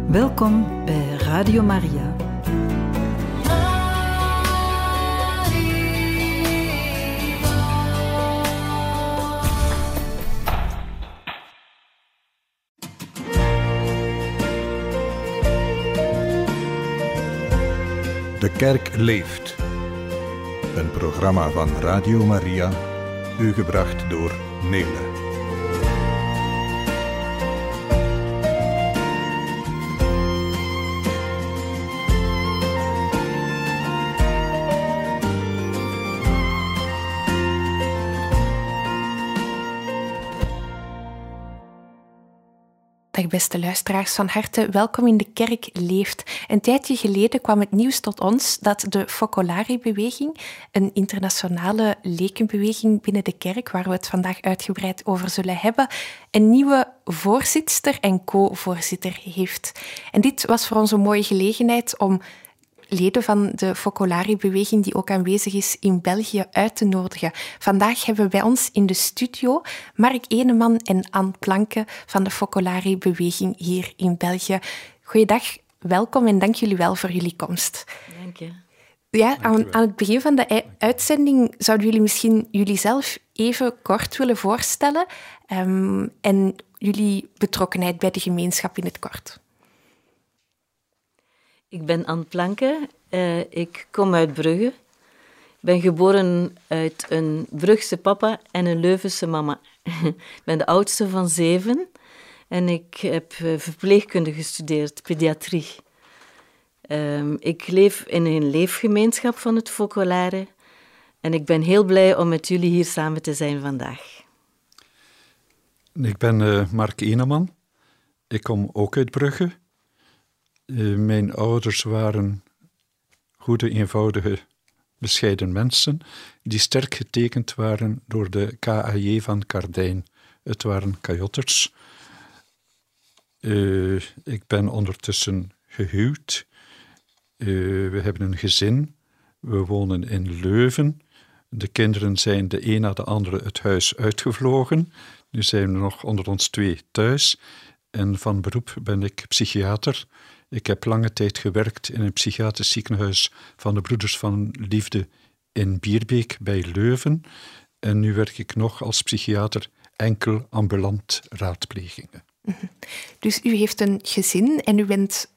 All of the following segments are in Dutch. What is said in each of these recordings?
Welkom bij Radio Maria. De Kerk leeft. Een programma van Radio Maria, u gebracht door Nele. Dag beste luisteraars, van harte welkom in De Kerk leeft. Een tijdje geleden kwam het nieuws tot ons dat de Focolari-beweging, een internationale lekenbeweging binnen de kerk, waar we het vandaag uitgebreid over zullen hebben, een nieuwe voorzitster en co-voorzitter heeft. En dit was voor ons een mooie gelegenheid om leden van de Focolari-beweging, die ook aanwezig is in België, uit te nodigen. Vandaag hebben we bij ons in de studio Mark Eneman en Anne Planke van de Focolari-beweging hier in België. Goeiedag, welkom en dank jullie wel voor jullie komst. Dank je. Ja, aan het begin van de uitzending zouden jullie misschien jullie zelf even kort willen voorstellen en jullie betrokkenheid bij de gemeenschap in het kort. Ik ben Anne Planke, ik kom uit Brugge. Ik ben geboren uit een Brugse papa en een Leuvense mama. Ik ben de oudste van 7 en ik heb verpleegkunde gestudeerd, pediatrie. Ik leef in een leefgemeenschap van het Focolare en ik ben heel blij om met jullie hier samen te zijn vandaag. Ik ben Mark Eneman, ik kom ook uit Brugge. Mijn ouders waren goede, eenvoudige, bescheiden mensen die sterk getekend waren door de KAJ van Kardijn. Het waren kajotters. Ik ben ondertussen gehuwd. We hebben een gezin. We wonen in Leuven. De kinderen zijn de een na de andere het huis uitgevlogen. Nu zijn we nog onder ons 2 thuis. En van beroep ben ik psychiater. Ik heb lange tijd gewerkt in een psychiatrisch ziekenhuis van de Broeders van Liefde in Bierbeek bij Leuven. En nu werk ik nog als psychiater enkel ambulant raadplegingen. Dus u heeft een gezin en u bent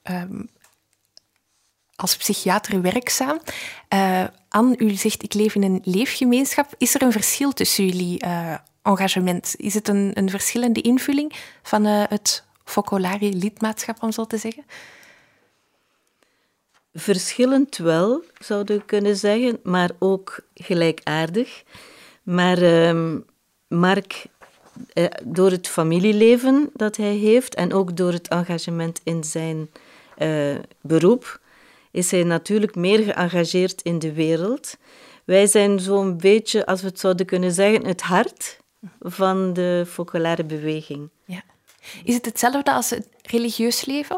als psychiater werkzaam. Anne, u zegt ik leef in een leefgemeenschap. Is er een verschil tussen jullie engagement? Is het een verschillende invulling van het Focolari-lidmaatschap, om zo te zeggen? Verschillend wel, zouden we kunnen zeggen, maar ook gelijkaardig. Maar Mark, door het familieleven dat hij heeft en ook door het engagement in zijn beroep, is hij natuurlijk meer geëngageerd in de wereld. Wij zijn zo'n beetje, als we het zouden kunnen zeggen, het hart van de Focolari-beweging. Ja. Is het hetzelfde als het religieus leven?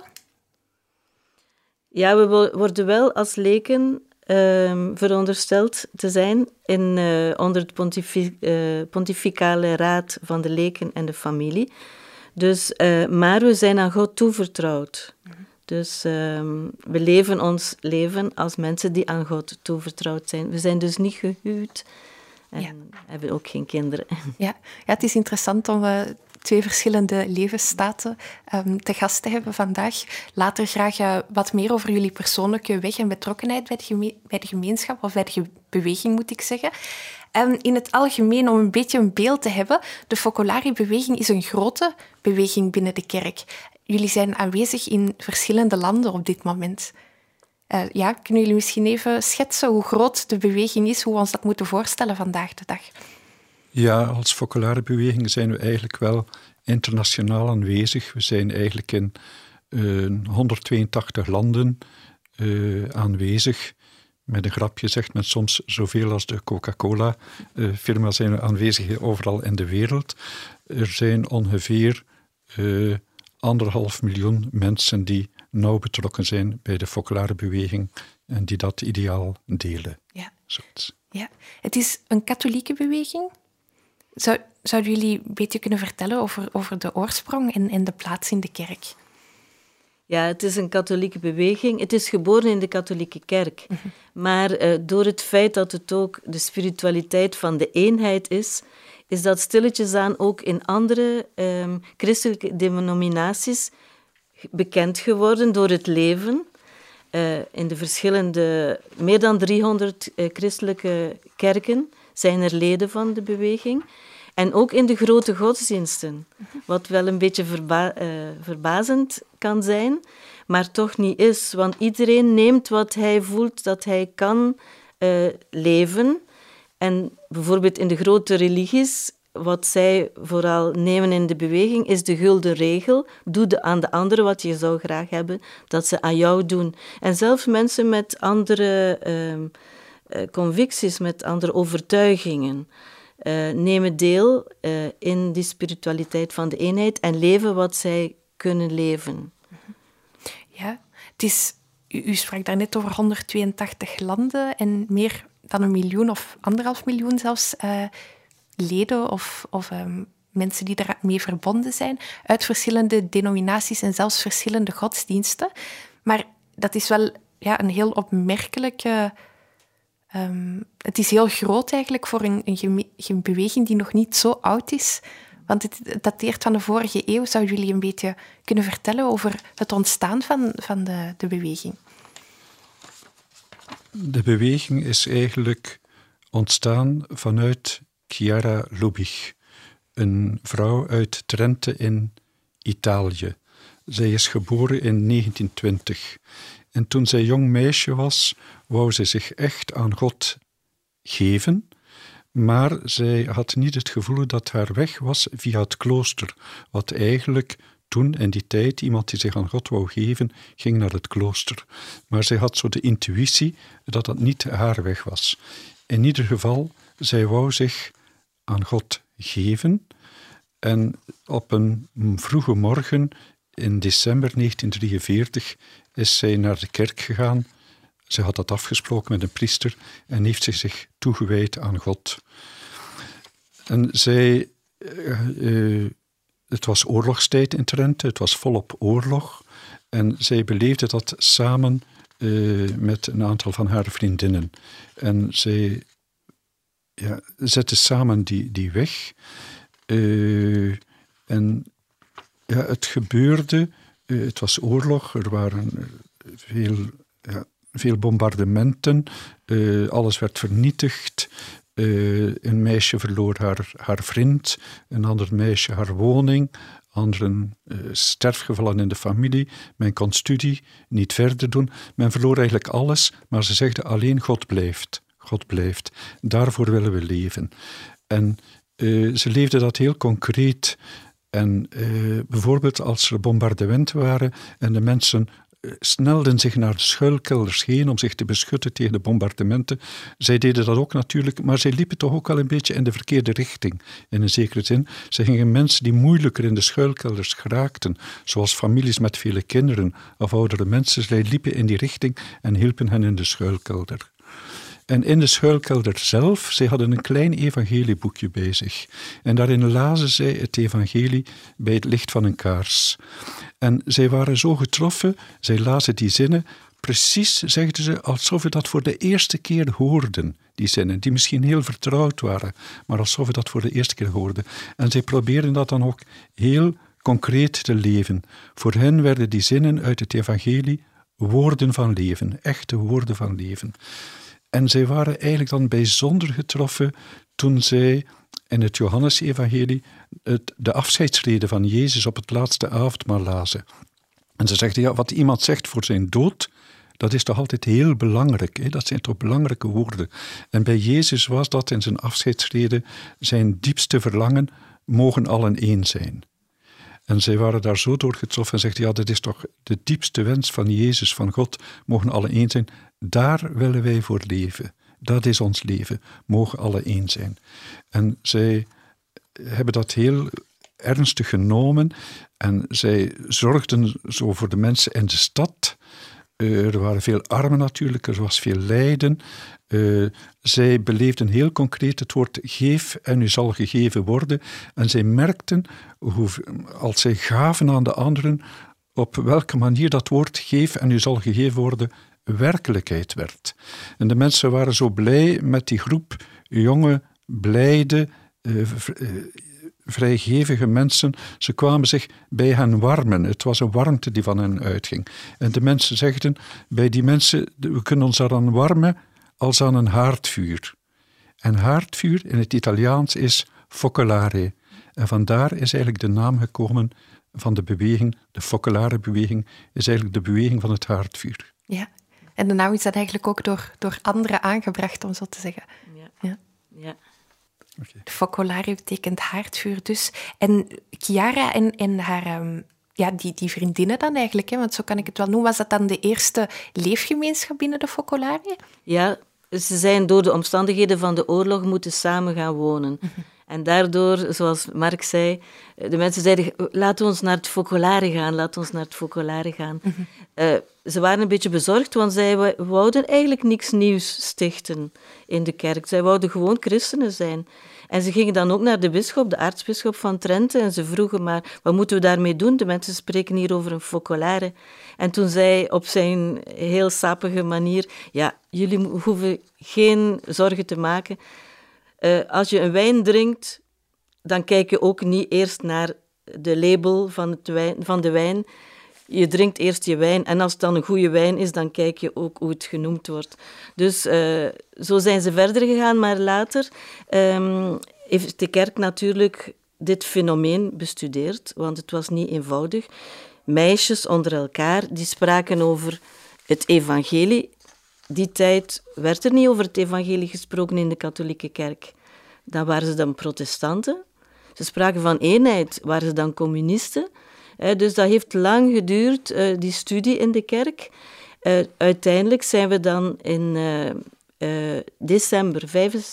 Ja, we worden wel als leken verondersteld te zijn onder het pontificale raad van de leken en de familie. Dus, maar we zijn aan God toevertrouwd. Dus we leven ons leven als mensen die aan God toevertrouwd zijn. We zijn dus niet gehuwd en hebben ook geen kinderen. Ja, het is interessant om 2 verschillende levensstaten te gast te hebben vandaag. Later graag wat meer over jullie persoonlijke weg en betrokkenheid bij de gemeenschap, of bij de beweging, moet ik zeggen. In het algemeen, om een beetje een beeld te hebben, de Focolari-beweging is een grote beweging binnen de kerk. Jullie zijn aanwezig in verschillende landen op dit moment. Kunnen jullie misschien even schetsen hoe groot de beweging is, hoe we ons dat moeten voorstellen vandaag de dag? Ja, als Focolari-beweging zijn we eigenlijk wel internationaal aanwezig. We zijn eigenlijk in 182 landen aanwezig. Met een grapje zegt men soms zoveel als de Coca-Cola-firma zijn we aanwezig overal in de wereld. Er zijn ongeveer 1,5 miljoen mensen die nauw betrokken zijn bij de Focolari-beweging en die dat ideaal delen. Ja. Het is een katholieke beweging. Zouden jullie een beetje kunnen vertellen over de oorsprong en de plaats in de kerk? Ja, het is een katholieke beweging. Het is geboren in de katholieke kerk. Maar door het feit dat het ook de spiritualiteit van de eenheid is dat stilletjes aan ook in andere christelijke denominaties bekend geworden door het leven. In de verschillende, meer dan 300 christelijke kerken zijn er leden van de beweging. En ook in de grote godsdiensten, wat wel een beetje verbazend kan zijn, maar toch niet is. Want iedereen neemt wat hij voelt dat hij kan leven. En bijvoorbeeld in de grote religies, wat zij vooral nemen in de beweging, is de gulden regel. Doe aan de anderen wat je zou graag hebben dat ze aan jou doen. En zelfs mensen met andere convicties, met andere overtuigingen, nemen deel in die spiritualiteit van de eenheid en leven wat zij kunnen leven. Ja, het is, u sprak daarnet over 182 landen en meer dan 1 miljoen of 1,5 miljoen zelfs leden of mensen die daarmee verbonden zijn, uit verschillende denominaties en zelfs verschillende godsdiensten. Maar dat is wel een heel opmerkelijke... het is heel groot eigenlijk voor een beweging die nog niet zo oud is. Want het dateert van de vorige eeuw. Zouden jullie een beetje kunnen vertellen over het ontstaan van de beweging? De beweging is eigenlijk ontstaan vanuit Chiara Lubich, een vrouw uit Trente in Italië. Zij is geboren in 1920. En toen zij jong meisje was, wou ze zich echt aan God geven, maar zij had niet het gevoel dat haar weg was via het klooster, wat eigenlijk toen in die tijd iemand die zich aan God wou geven, ging naar het klooster. Maar zij had zo de intuïtie dat dat niet haar weg was. In ieder geval, zij wou zich aan God geven en op een vroege morgen in december 1943 is zij naar de kerk gegaan. Ze had dat afgesproken met een priester en heeft zich toegewijd aan God. En zij... het was oorlogstijd in Trente, het was volop oorlog. En zij beleefde dat samen met een aantal van haar vriendinnen. En zij zetten samen die weg. En het gebeurde, het was oorlog, er waren veel bombardementen, alles werd vernietigd. Een meisje verloor haar vriend, een ander meisje haar woning, anderen sterfgevallen in de familie. Men kon studie niet verder doen. Men verloor eigenlijk alles, maar ze zegden alleen God blijft. God blijft. Daarvoor willen we leven. En ze leefden dat heel concreet. En bijvoorbeeld als er bombardementen waren en de mensen snelden zich naar de schuilkelders heen om zich te beschutten tegen de bombardementen. Zij deden dat ook natuurlijk, maar zij liepen toch ook wel een beetje in de verkeerde richting, in een zekere zin. Ze gingen mensen die moeilijker in de schuilkelders geraakten, zoals families met vele kinderen of oudere mensen, zij liepen in die richting en hielpen hen in de schuilkelder. En in de schuilkelder zelf, zij hadden een klein evangelieboekje bij zich. En daarin lazen zij het evangelie bij het licht van een kaars. En zij waren zo getroffen, zij lazen die zinnen, precies, zegden ze, alsof ze dat voor de eerste keer hoorden, die zinnen, die misschien heel vertrouwd waren, maar alsof ze dat voor de eerste keer hoorden. En zij probeerden dat dan ook heel concreet te leven. Voor hen werden die zinnen uit het evangelie woorden van leven, echte woorden van leven. En zij waren eigenlijk dan bijzonder getroffen toen zij in het Johannesevangelie de afscheidsrede van Jezus op het laatste avondmaal lazen. En ze zegden, wat iemand zegt voor zijn dood, dat is toch altijd heel belangrijk. Hè? Dat zijn toch belangrijke woorden. En bij Jezus was dat in zijn afscheidsrede zijn diepste verlangen, mogen allen één zijn. En zij waren daar zo door getroffen en zegden, dat is toch de diepste wens van Jezus, van God, mogen allen één zijn. Daar willen wij voor leven. Dat is ons leven. Mogen alle één zijn. En zij hebben dat heel ernstig genomen en zij zorgden zo voor de mensen in de stad. Er waren veel armen natuurlijk, er was veel lijden. Zij beleefden heel concreet het woord geef en u zal gegeven worden. En zij merkten, als zij gaven aan de anderen, op welke manier dat woord geef en u zal gegeven worden werkelijkheid werd. En de mensen waren zo blij met die groep jonge, blijde, vrijgevige mensen. Ze kwamen zich bij hen warmen. Het was een warmte die van hen uitging. En de mensen zegden, bij die mensen, we kunnen ons daaraan warmen als aan een haardvuur. En haardvuur in het Italiaans is focolare. En vandaar is eigenlijk de naam gekomen van de beweging, de focolare-beweging, is eigenlijk de beweging van het haardvuur. Ja, en de naam is dan eigenlijk ook door anderen aangebracht, om zo te zeggen. Ja. Okay. De focolare betekent haardvuur dus. En Chiara en haar... die vriendinnen dan eigenlijk, hè, want zo kan ik het wel noemen. Was dat dan de eerste leefgemeenschap binnen de focolare? Ja, ze zijn door de omstandigheden van de oorlog moeten samen gaan wonen. En daardoor, zoals Mark zei, de mensen zeiden, laat ons naar het focolare gaan. Ze waren een beetje bezorgd, want zij wouden eigenlijk niks nieuws stichten in de kerk. Zij wouden gewoon christenen zijn. En ze gingen dan ook naar de bisschop, de aartsbisschop van Trente, en ze vroegen maar, wat moeten we daarmee doen? De mensen spreken hier over een focolare. En toen zei op zijn heel sapige manier, ja, jullie hoeven geen zorgen te maken. Als je een wijn drinkt, dan kijk je ook niet eerst naar de label van de wijn. Je drinkt eerst je wijn en als het dan een goede wijn is, dan kijk je ook hoe het genoemd wordt. Dus zo zijn ze verder gegaan, maar later heeft de kerk natuurlijk dit fenomeen bestudeerd, want het was niet eenvoudig. Meisjes onder elkaar, die spraken over het evangelie. Die tijd werd er niet over het evangelie gesproken in de katholieke kerk. Dan waren ze dan protestanten. Ze spraken van eenheid, waren ze dan communisten. Dus dat heeft lang geduurd, die studie in de kerk. Uiteindelijk zijn we dan in december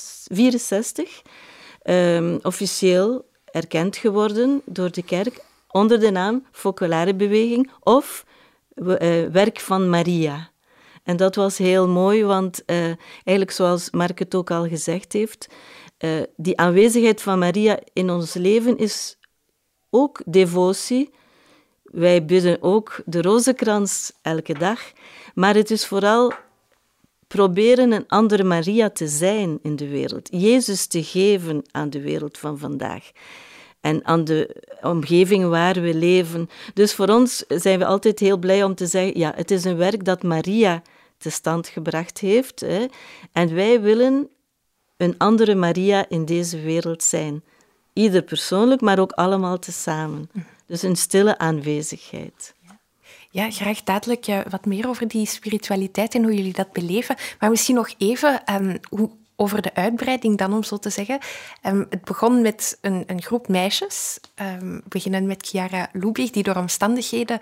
1964 officieel erkend geworden door de kerk onder de naam Focolare-beweging of Werk van Maria. En dat was heel mooi, want eigenlijk zoals Mark het ook al gezegd heeft, die aanwezigheid van Maria in ons leven is ook devotie. Wij bidden ook de rozenkrans elke dag, maar het is vooral proberen een andere Maria te zijn in de wereld. Jezus te geven aan de wereld van vandaag en aan de omgeving waar we leven. Dus voor ons zijn we altijd heel blij om te zeggen, ja, het is een werk dat Maria te stand gebracht heeft. Hè, en wij willen een andere Maria in deze wereld zijn. Ieder persoonlijk, maar ook allemaal tezamen. Dus een stille aanwezigheid. Ja, graag dadelijk wat meer over die spiritualiteit en hoe jullie dat beleven. Maar misschien nog even over de uitbreiding dan, om zo te zeggen. Het begon met een groep meisjes. Beginnen met Chiara Lubich, die door omstandigheden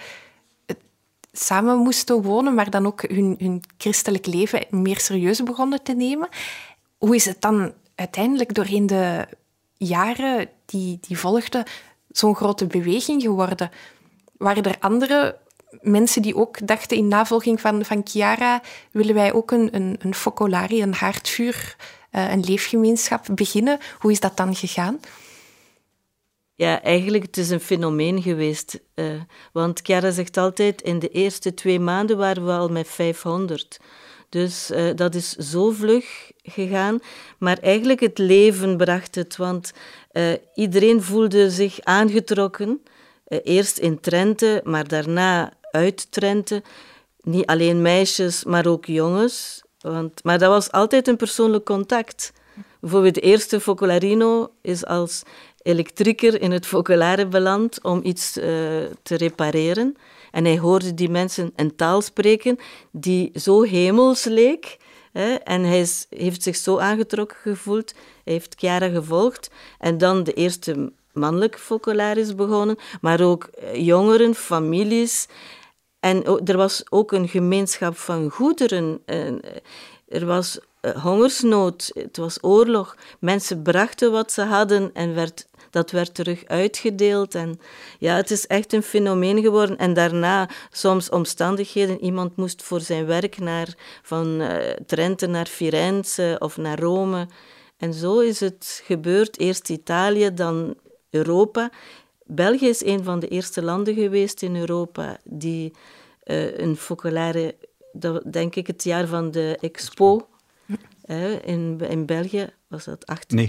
samen moesten wonen, maar dan ook hun christelijk leven meer serieus begonnen te nemen. Hoe is het dan uiteindelijk doorheen de jaren die volgden zo'n grote beweging geworden? Waren er andere mensen die ook dachten in navolging van Chiara, willen wij ook een focolare, een haardvuur, een leefgemeenschap beginnen? Hoe is dat dan gegaan? Ja, eigenlijk het is een fenomeen geweest. Want Chiara zegt altijd, in de eerste 2 maanden waren we al met 500. Dus dat is zo vlug gegaan. Maar eigenlijk het leven bracht het, want iedereen voelde zich aangetrokken. Eerst in Trente, maar daarna uit Trente. Niet alleen meisjes, maar ook jongens. Maar dat was altijd een persoonlijk contact. Bijvoorbeeld de eerste Focolarino is als elektrieker in het Focolare beland om iets te repareren. En hij hoorde die mensen een taal spreken die zo hemels leek. En hij heeft zich zo aangetrokken gevoeld. Hij heeft Chiara gevolgd. En dan de eerste mannelijke Focolaris begonnen. Maar ook jongeren, families. En er was ook een gemeenschap van goederen. Er was hongersnood. Het was oorlog. Mensen brachten wat ze hadden en dat werd terug uitgedeeld. En ja, het is echt een fenomeen geworden. En daarna soms omstandigheden. Iemand moest voor zijn werk van Trente naar Firenze of naar Rome. En zo is het gebeurd. Eerst Italië, dan Europa. België is een van de eerste landen geweest in Europa die een focolare, dat denk ik het jaar van de Expo in België, was dat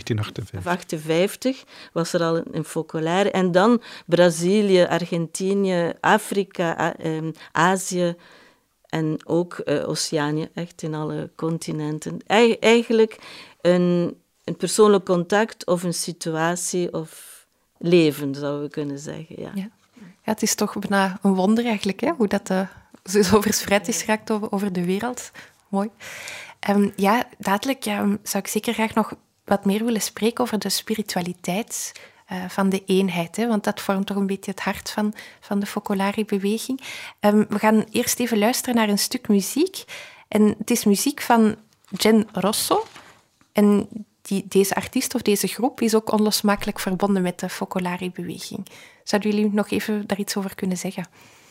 1958, was er al een focolare. En dan Brazilië, Argentinië, Afrika, Azië en ook Oceanië, echt in alle continenten. Eigenlijk een persoonlijk contact of een situatie of leven, zouden we kunnen zeggen. Ja. Ja, het is toch bijna een wonder eigenlijk, hè? Hoe dat zo verspreid is geraakt over de wereld. Mooi. Dadelijk zou ik zeker graag nog wat meer willen spreken over de spiritualiteit van de eenheid, hè? Want dat vormt toch een beetje het hart van de Focolari-beweging. We gaan eerst even luisteren naar een stuk muziek. En het is muziek van Jen Rosso. En deze artiest of deze groep is ook onlosmakelijk verbonden met de Focolari-beweging. Zouden jullie nog even daar iets over kunnen zeggen?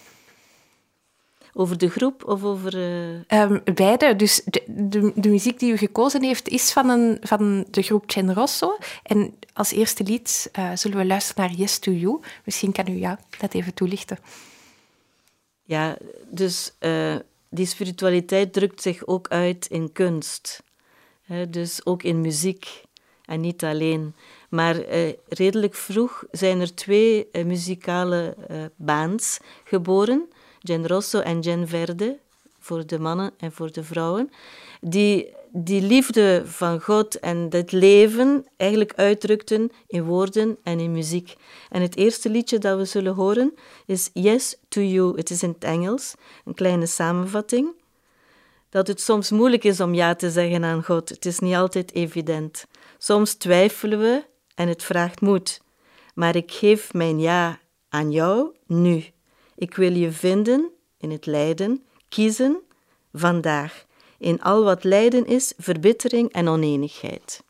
Over de groep of over... Beide. Dus de muziek die u gekozen heeft is van de groep Jen Rosso. En als eerste lied zullen we luisteren naar Yes to You. Misschien kan u dat even toelichten. Ja, dus die spiritualiteit drukt zich ook uit in kunst. Dus ook in muziek en niet alleen. Maar redelijk vroeg zijn er 2 muzikale bands geboren. Jen Rosso en Jen Verde, voor de mannen en voor de vrouwen. Die liefde van God en het leven eigenlijk uitdrukten in woorden en in muziek. En het eerste liedje dat we zullen horen is Yes to You. Het is in het Engels, een kleine samenvatting. Dat het soms moeilijk is om ja te zeggen aan God. Het is niet altijd evident. Soms twijfelen we en het vraagt moed. Maar ik geef mijn ja aan jou nu. Ik wil je vinden in het lijden, kiezen vandaag. In al wat lijden is, verbittering en oneenigheid.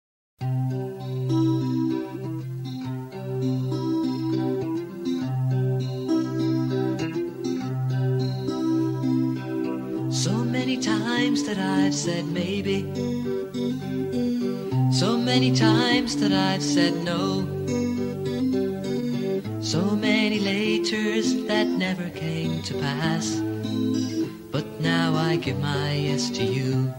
So many times that I've said maybe. So many times that I've said no. So many laters that never came to pass. But now I give my yes to you.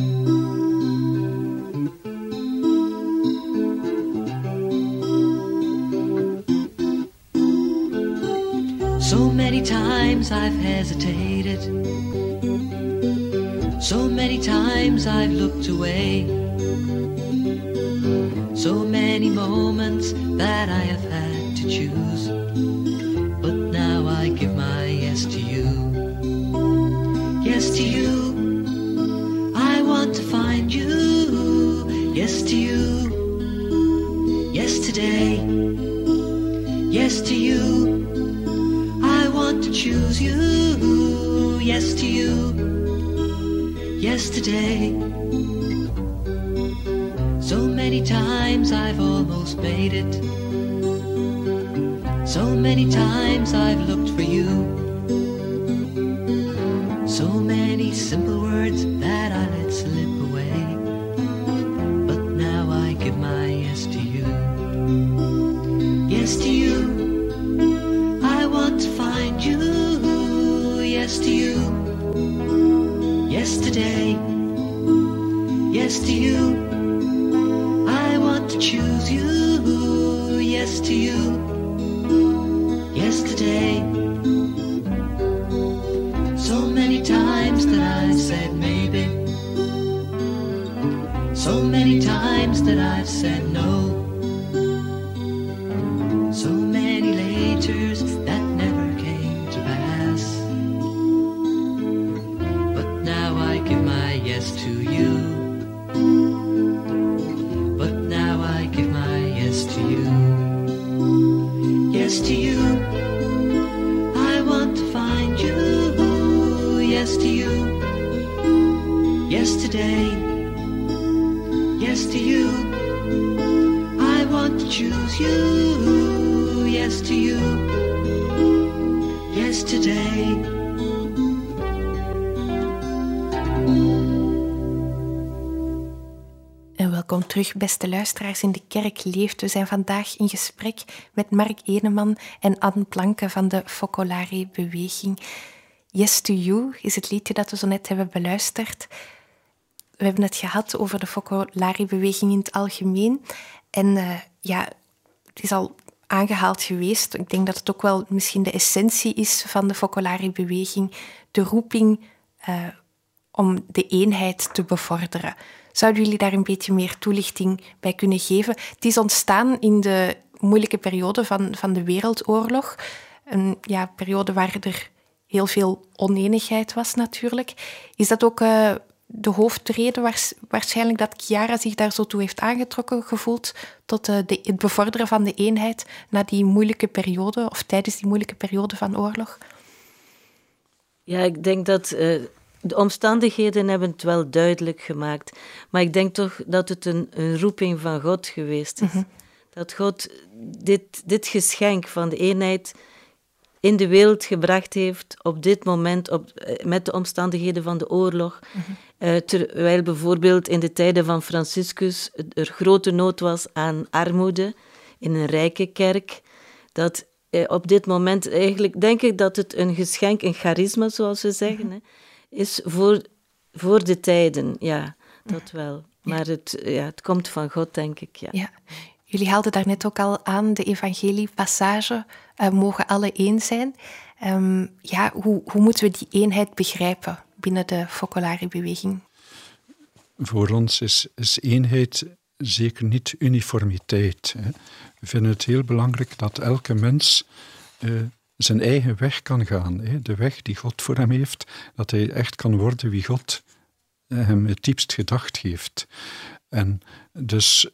So many times I've hesitated. So many times I've looked away. So many moments that I have had to choose. But now I give my yes to you. Yes to you. I want to find you. Yes to you. Yes today. Yes to you. I want to choose you. Yes to you. Yes today. So many times I've almost made it. So many times I've looked for you. So many simple words that I let slip away. But now I give my yes to you. Yes to you. I want to find you. Yes to you. Yes today. Yes to you. I want to choose you. Yes to you. Yes today. So many times that I've said maybe. So many times that I've said no. So many laters that never came to pass. But now I give my yes to you. But now I give my yes to you. Yes to you. I want to find you. Yes to you. Yes today. Yes to you. I want to choose you. Yes to you. Yes today. En welkom Welkom terug, beste luisteraars in De Kerk Leeft. We zijn vandaag in gesprek met Mark Eneman en Anne Planke van de Focolare-beweging. Yes to You is het liedje dat we zo net hebben beluisterd. We hebben het gehad over de Focolare-beweging in het algemeen. En het is al aangehaald geweest. Ik denk dat het ook wel misschien de essentie is van de Focolare-beweging. De roeping om de eenheid te bevorderen. Zouden jullie daar een beetje meer toelichting bij kunnen geven? Het is ontstaan in de moeilijke periode van de Wereldoorlog. Een periode waar er heel veel oneenigheid was natuurlijk. Is dat ook de hoofdreden waarschijnlijk dat Chiara zich daar zo toe heeft aangetrokken gevoeld tot het bevorderen van de eenheid na die moeilijke periode of tijdens die moeilijke periode van oorlog? Ja, ik denk dat de omstandigheden hebben het wel duidelijk gemaakt. Maar ik denk toch dat het een roeping van God geweest is. Mm-hmm. Dat God dit geschenk van de eenheid in de wereld gebracht heeft op dit moment, met de omstandigheden van de oorlog. Mm-hmm. Terwijl bijvoorbeeld in de tijden van Franciscus er grote nood was aan armoede in een rijke kerk. Dat op dit moment eigenlijk denk ik dat het een geschenk, een charisma zoals we zeggen, mm-hmm. Is voor de tijden, ja, dat wel. Maar het komt van God, denk ik, ja. Ja. Jullie haalden daarnet ook al aan de evangeliepassage, mogen alle één zijn. Hoe moeten we die eenheid begrijpen binnen de Focolare-beweging? Voor ons is eenheid zeker niet uniformiteit. Hè. We vinden het heel belangrijk dat elke mens zijn eigen weg kan gaan. Hè. De weg die God voor hem heeft, dat hij echt kan worden wie God hem het diepst gedacht heeft. En dus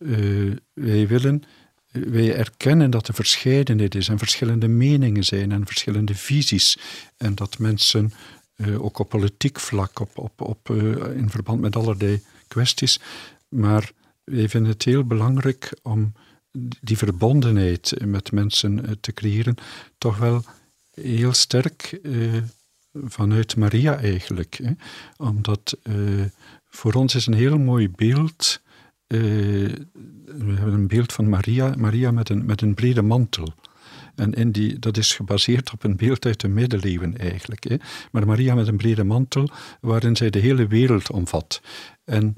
wij erkennen dat er verscheidenheid is en verschillende meningen zijn en verschillende visies. En dat mensen ook op politiek vlak, in verband met allerlei kwesties, maar wij vinden het heel belangrijk om die verbondenheid met mensen te creëren, toch wel heel sterk vanuit Maria eigenlijk. Hè? Omdat voor ons is een heel mooi beeld. We hebben een beeld van Maria met een brede mantel. En dat is gebaseerd op een beeld uit de middeleeuwen eigenlijk. Hè? Maar Maria met een brede mantel, waarin zij de hele wereld omvat. En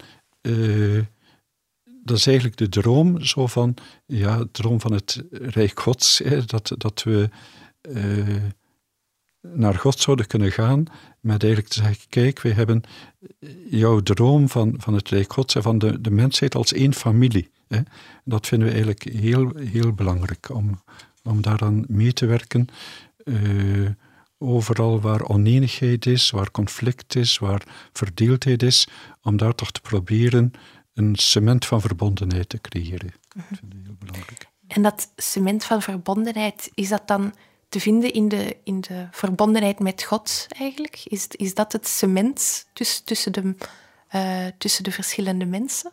dat is eigenlijk de droom, het droom van het Rijk Gods, hè? Dat we naar God zouden kunnen gaan, met eigenlijk te zeggen, kijk, wij hebben jouw droom van het Rijk Gods en van de mensheid als één familie. Hè. Dat vinden we eigenlijk heel, heel belangrijk, om daaraan mee te werken. Overal waar oneenigheid is, waar conflict is, waar verdeeldheid is, om daar toch te proberen een cement van verbondenheid te creëren. Dat vind ik heel belangrijk. En dat cement van verbondenheid, is dat dan te vinden in de verbondenheid met God eigenlijk? Is dat het cement tussen de verschillende mensen?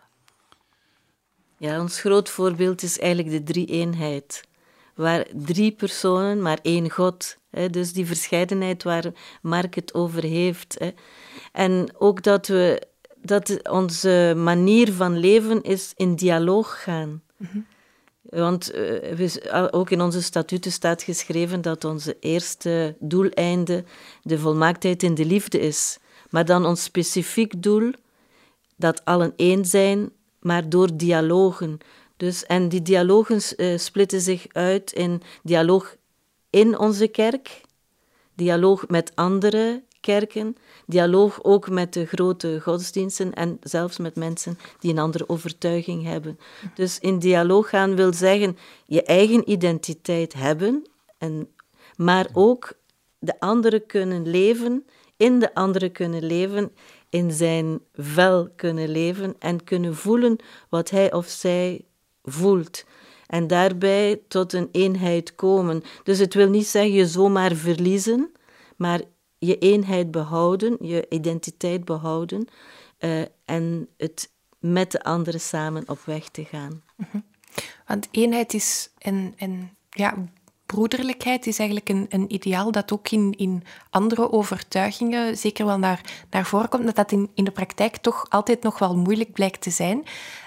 Ja, ons groot voorbeeld is eigenlijk de drie-eenheid. Waar 3 personen, maar 1 God. Hè? Dus die verscheidenheid waar Mark het over heeft. Hè? En ook dat onze manier van leven is in dialoog gaan. Mm-hmm. Want ook in onze statuten staat geschreven dat onze eerste doeleinde de volmaaktheid in de liefde is. Maar dan ons specifiek doel, dat allen één zijn, maar door dialogen. En die dialogen splitten zich uit in dialoog in onze kerk, dialoog met andere kerken, dialoog ook met de grote godsdiensten en zelfs met mensen die een andere overtuiging hebben. Dus in dialoog gaan wil zeggen je eigen identiteit hebben, maar ook de andere kunnen leven, in de andere kunnen leven, in zijn vel kunnen leven en kunnen voelen wat hij of zij voelt. En daarbij tot een eenheid komen. Dus het wil niet zeggen je zomaar verliezen, maar je eenheid behouden, je identiteit behouden en het met de anderen samen op weg te gaan. Mm-hmm. Want eenheid is broederlijkheid is eigenlijk een ideaal dat ook in andere overtuigingen zeker wel naar voren komt, dat in de praktijk toch altijd nog wel moeilijk blijkt te zijn.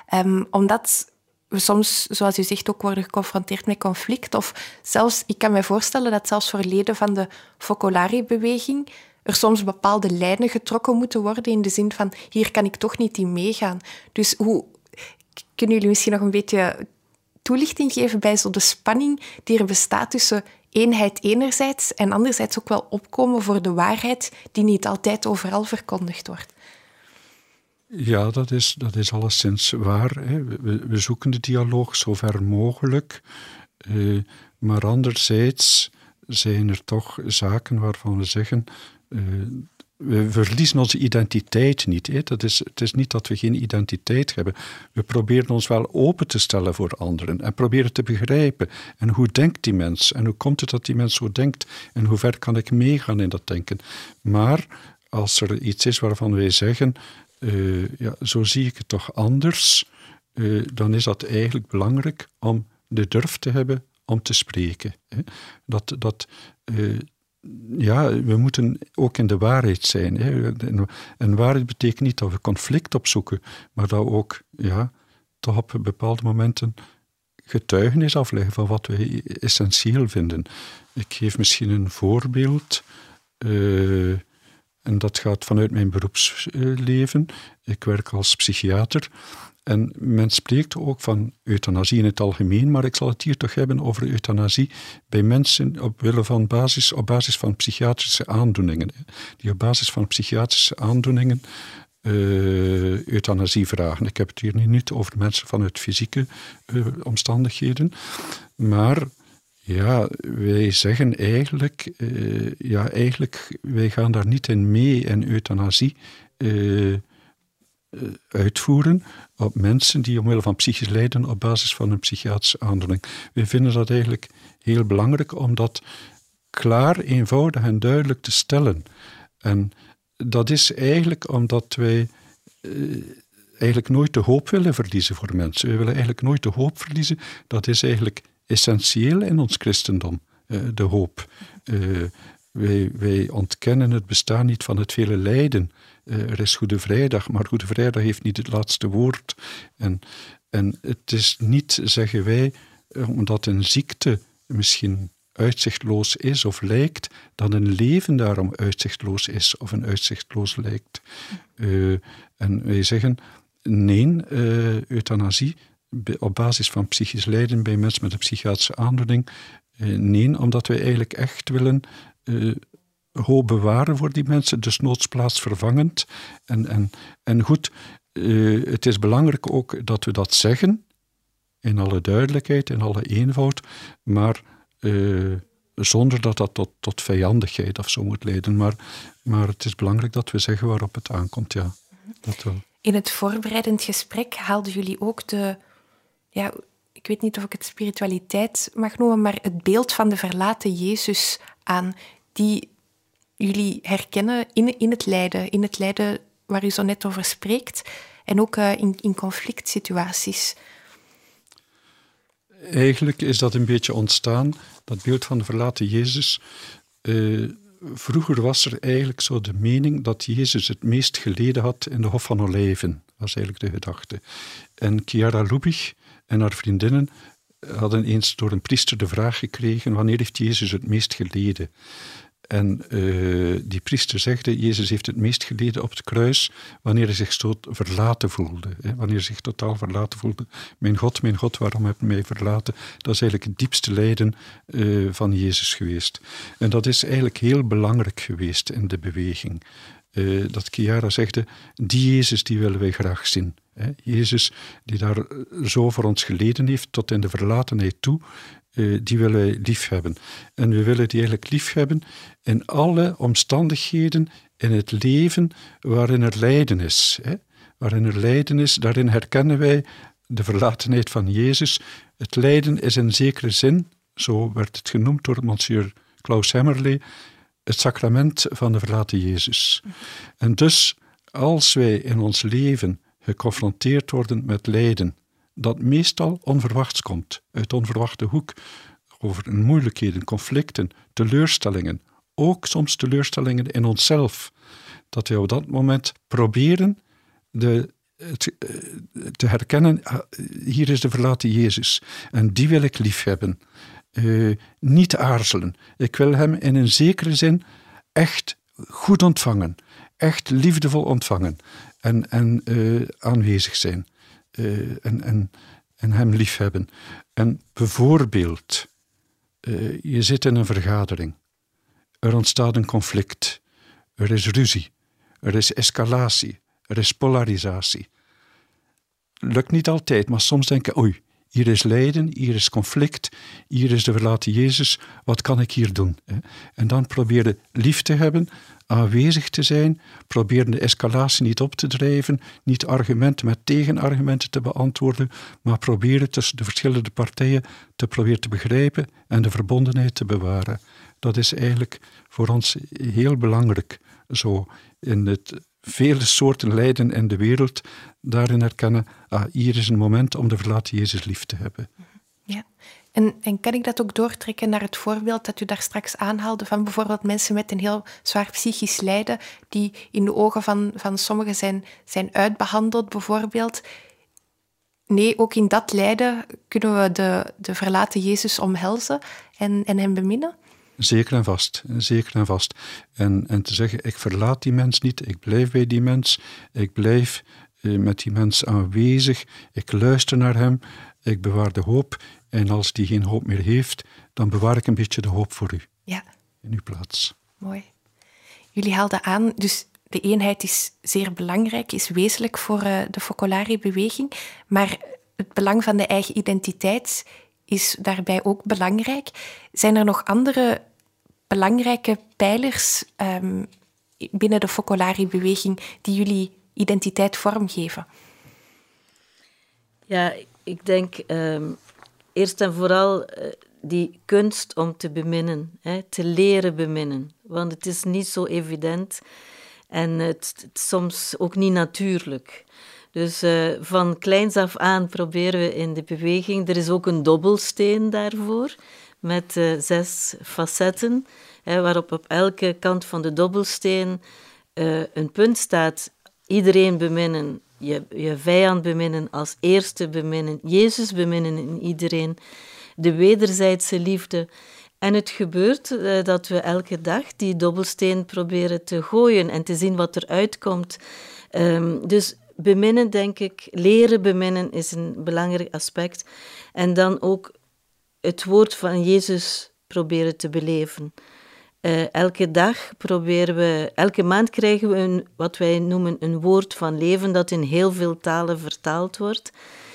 Omdat we soms, zoals u zegt, ook worden geconfronteerd met conflict. Of zelfs, ik kan me voorstellen dat zelfs voor leden van de Focolari-beweging er soms bepaalde lijnen getrokken moeten worden in de zin van, hier kan ik toch niet in meegaan. Dus kunnen jullie misschien nog een beetje toelichting geven bij zo de spanning die er bestaat tussen eenheid enerzijds en anderzijds ook wel opkomen voor de waarheid die niet altijd overal verkondigd wordt? Ja, dat is alleszins waar. Hè. We zoeken de dialoog zo ver mogelijk. Maar anderzijds zijn er toch zaken waarvan we zeggen, we verliezen onze identiteit niet. Hè. Het is niet dat we geen identiteit hebben. We proberen ons wel open te stellen voor anderen en proberen te begrijpen. En hoe denkt die mens? En hoe komt het dat die mens zo denkt? En hoe ver kan ik meegaan in dat denken? Maar als er iets is waarvan wij zeggen, zo zie ik het toch anders, dan is dat eigenlijk belangrijk om de durf te hebben om te spreken. Hè. We moeten ook in de waarheid zijn. Hè. En waarheid betekent niet dat we conflict opzoeken, maar dat we ook toch op bepaalde momenten getuigenis afleggen van wat wij essentieel vinden. Ik geef misschien een voorbeeld, en dat gaat vanuit mijn beroepsleven. Ik werk als psychiater. En men spreekt ook van euthanasie in het algemeen, maar ik zal het hier toch hebben over euthanasie bij mensen op basis van psychiatrische aandoeningen. Die op basis van psychiatrische aandoeningen euthanasie vragen. Ik heb het hier nu niet over mensen vanuit fysieke omstandigheden, maar wij zeggen eigenlijk, wij gaan daar niet in mee in euthanasie uitvoeren op mensen die omwille van psychisch lijden op basis van een psychiatrische aandoening. We vinden dat eigenlijk heel belangrijk om dat klaar, eenvoudig en duidelijk te stellen. En dat is eigenlijk omdat wij eigenlijk nooit de hoop willen verliezen voor mensen. We willen eigenlijk nooit de hoop verliezen. Dat is eigenlijk essentieel in ons christendom, de hoop. Wij ontkennen het bestaan niet van het vele lijden. Er is Goede Vrijdag, maar Goede Vrijdag heeft niet het laatste woord. En het is niet, zeggen wij, omdat een ziekte misschien uitzichtloos is of lijkt, dat een leven daarom uitzichtloos is of een uitzichtloos lijkt. En wij zeggen, nee, euthanasie op basis van psychisch lijden bij mensen met een psychiatrische aandoening, nee, omdat wij eigenlijk echt willen hoop bewaren voor die mensen, dus plaatsvervangend. En goed, het is belangrijk ook dat we dat zeggen, in alle duidelijkheid, in alle eenvoud, maar zonder dat dat tot vijandigheid of zo moet leiden. Maar het is belangrijk dat we zeggen waarop het aankomt, ja. Dat wel. In het voorbereidend gesprek haalden jullie ook ik weet niet of ik het spiritualiteit mag noemen, maar het beeld van de verlaten Jezus aan, die jullie herkennen in het lijden waar u zo net over spreekt, en ook in conflict situaties. Eigenlijk is dat een beetje ontstaan, dat beeld van de verlaten Jezus. Vroeger was er eigenlijk zo de mening dat Jezus het meest geleden had in de Hof van Olijven. Dat was eigenlijk de gedachte. En Chiara Lubich en haar vriendinnen hadden eens door een priester de vraag gekregen, wanneer heeft Jezus het meest geleden? En die priester zegde, Jezus heeft het meest geleden op het kruis wanneer hij zich zo verlaten voelde. Wanneer hij zich totaal verlaten voelde. Mijn God, waarom heb je mij verlaten? Dat is eigenlijk het diepste lijden van Jezus geweest. En dat is eigenlijk heel belangrijk geweest in de beweging. Dat Chiara zegde, die Jezus die willen wij graag zien. Jezus die daar zo voor ons geleden heeft, tot in de verlatenheid toe, die willen wij lief hebben. En we willen die eigenlijk lief hebben in alle omstandigheden in het leven waarin er lijden is. Waarin er lijden is, daarin herkennen wij de verlatenheid van Jezus. Het lijden is in zekere zin, zo werd het genoemd door monsieur Klaus Hemmerle, het sacrament van de verlaten Jezus. En dus, als wij in ons leven geconfronteerd worden met lijden, dat meestal onverwachts komt, uit onverwachte hoek, over moeilijkheden, conflicten, teleurstellingen, ook soms teleurstellingen in onszelf, dat wij op dat moment proberen de te herkennen, hier is de verlaten Jezus en die wil ik lief hebben. Niet aarzelen. Ik wil hem in een zekere zin echt goed ontvangen. Echt liefdevol ontvangen. En aanwezig zijn. En hem lief hebben. En bijvoorbeeld, je zit in een vergadering. Er ontstaat een conflict. Er is ruzie. Er is escalatie. Er is polarisatie. Lukt niet altijd, maar soms denk je, oei, hier is lijden, hier is conflict, hier is de verlaten Jezus, wat kan ik hier doen? En dan probeer je lief te hebben, aanwezig te zijn, probeer de escalatie niet op te drijven, niet argumenten met tegenargumenten te beantwoorden, maar proberen tussen de verschillende partijen te proberen te begrijpen en de verbondenheid te bewaren. Dat is eigenlijk voor ons heel belangrijk, zo in het vele soorten lijden in de wereld, daarin herkennen, hier is een moment om de verlaten Jezus lief te hebben. Ja. En kan ik dat ook doortrekken naar het voorbeeld dat u daar straks aanhaalde van bijvoorbeeld mensen met een heel zwaar psychisch lijden, die in de ogen van sommigen zijn uitbehandeld bijvoorbeeld. Nee, ook in dat lijden kunnen we de verlaten Jezus omhelzen en hem beminnen? Zeker en vast, zeker en vast. En te zeggen, ik verlaat die mens niet, ik blijf bij die mens, ik blijf met die mens aanwezig, ik luister naar hem, ik bewaar de hoop. En als die geen hoop meer heeft, dan bewaar ik een beetje de hoop voor u. Ja. In uw plaats. Mooi. Jullie haalden aan, dus de eenheid is zeer belangrijk, is wezenlijk voor de Focolari-beweging, maar het belang van de eigen identiteit is daarbij ook belangrijk. Zijn er nog andere belangrijke pijlers binnen de Focolari-beweging die jullie identiteit vormgeven? Ja, ik denk eerst en vooral die kunst om te beminnen, te leren beminnen. Want het is niet zo evident en het soms ook niet natuurlijk. Dus van kleins af aan proberen we in de beweging. Er is ook een dobbelsteen daarvoor, met 6 facetten, waarop op elke kant van de dobbelsteen een punt staat. Iedereen beminnen, je vijand beminnen, als eerste beminnen, Jezus beminnen in iedereen, de wederzijdse liefde. En het gebeurt dat we elke dag die dobbelsteen proberen te gooien en te zien wat er uitkomt. Dus beminnen, denk ik, leren beminnen is een belangrijk aspect. En dan ook het woord van Jezus proberen te beleven. Elke dag elke maand krijgen we wat wij noemen een woord van leven, dat in heel veel talen vertaald wordt.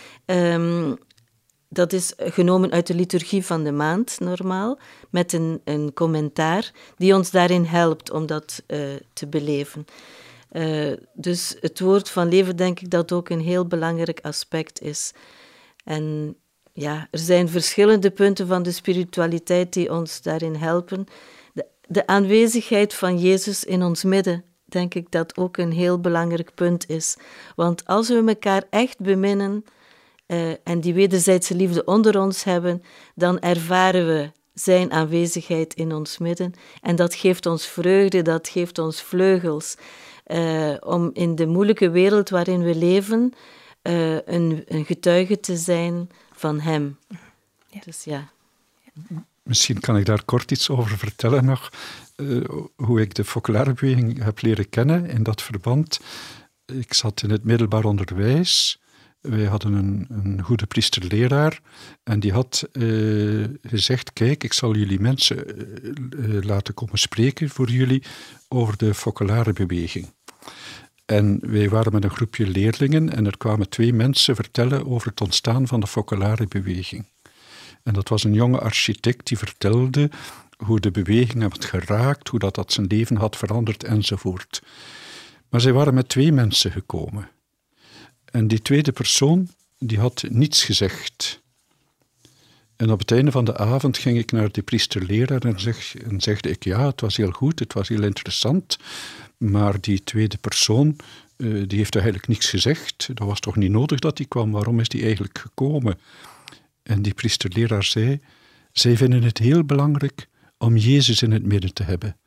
Dat is genomen uit de liturgie van de maand, normaal, met een commentaar die ons daarin helpt om dat te beleven. Dus het woord van leven, denk ik, dat ook een heel belangrijk aspect is. En ja, er zijn verschillende punten van de spiritualiteit die ons daarin helpen. De aanwezigheid van Jezus in ons midden, denk ik dat ook een heel belangrijk punt is. Want als we elkaar echt beminnen en die wederzijdse liefde onder ons hebben, dan ervaren we zijn aanwezigheid in ons midden. En dat geeft ons vreugde, dat geeft ons vleugels. Om in de moeilijke wereld waarin we leven, een getuige te zijn van hem. Ja. Dus ja. Misschien kan ik daar kort iets over vertellen nog. Hoe ik de Focolari-beweging heb leren kennen in dat verband. Ik zat in het middelbaar onderwijs. Wij hadden een goede priesterleraar en die had gezegd, kijk, ik zal jullie mensen laten komen spreken voor jullie over de Focolari-beweging. En wij waren met een groepje leerlingen en er kwamen 2 mensen vertellen over het ontstaan van de Focolari-beweging. En dat was een jonge architect die vertelde hoe de beweging had geraakt, hoe dat zijn leven had veranderd enzovoort. Maar zij waren met 2 mensen gekomen. En die tweede persoon, die had niets gezegd. En op het einde van de avond ging ik naar de priesterleraar en zegde ik, ja, het was heel goed, het was heel interessant, maar die tweede persoon, die heeft eigenlijk niets gezegd. Dat was toch niet nodig dat die kwam, waarom is die eigenlijk gekomen? En die priesterleraar zei, zij vinden het heel belangrijk om Jezus in het midden te hebben.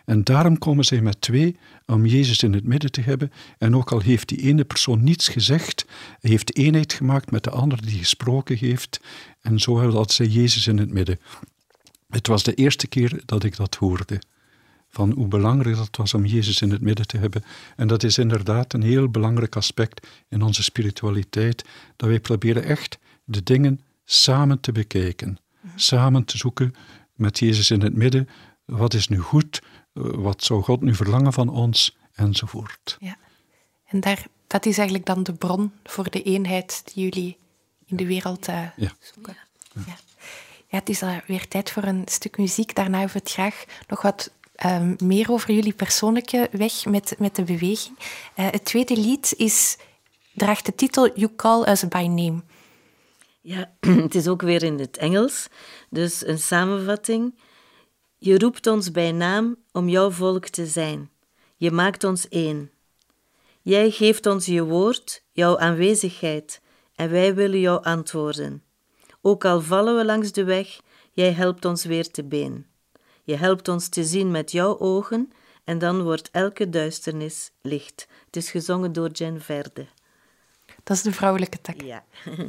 En daarom komen zij met 2 om Jezus in het midden te hebben. En ook al heeft die ene persoon niets gezegd, hij heeft eenheid gemaakt met de andere die gesproken heeft. En zo had zij Jezus in het midden. Het was de eerste keer dat ik dat hoorde. Van hoe belangrijk het was om Jezus in het midden te hebben. En dat is inderdaad een heel belangrijk aspect in onze spiritualiteit. Dat wij proberen echt de dingen samen te bekijken. Samen te zoeken met Jezus in het midden. Wat is nu goed? Wat zou God nu verlangen van ons? Enzovoort. Ja. En dat is eigenlijk dan de bron voor de eenheid die jullie in de wereld zoeken. Ja. Ja, het is weer tijd voor een stuk muziek. Daarna hebben we het graag nog wat meer over jullie persoonlijke weg met de beweging. Het tweede lied draagt de titel You Call Us By Name. Ja, het is ook weer in het Engels. Dus een samenvatting. Je roept ons bij naam om jouw volk te zijn. Je maakt ons één. Jij geeft ons je woord, jouw aanwezigheid, en wij willen jou antwoorden. Ook al vallen we langs de weg, jij helpt ons weer te been. Je helpt ons te zien met jouw ogen en dan wordt elke duisternis licht. Het is gezongen door Jen Verde. Dat is de vrouwelijke tak. Ja.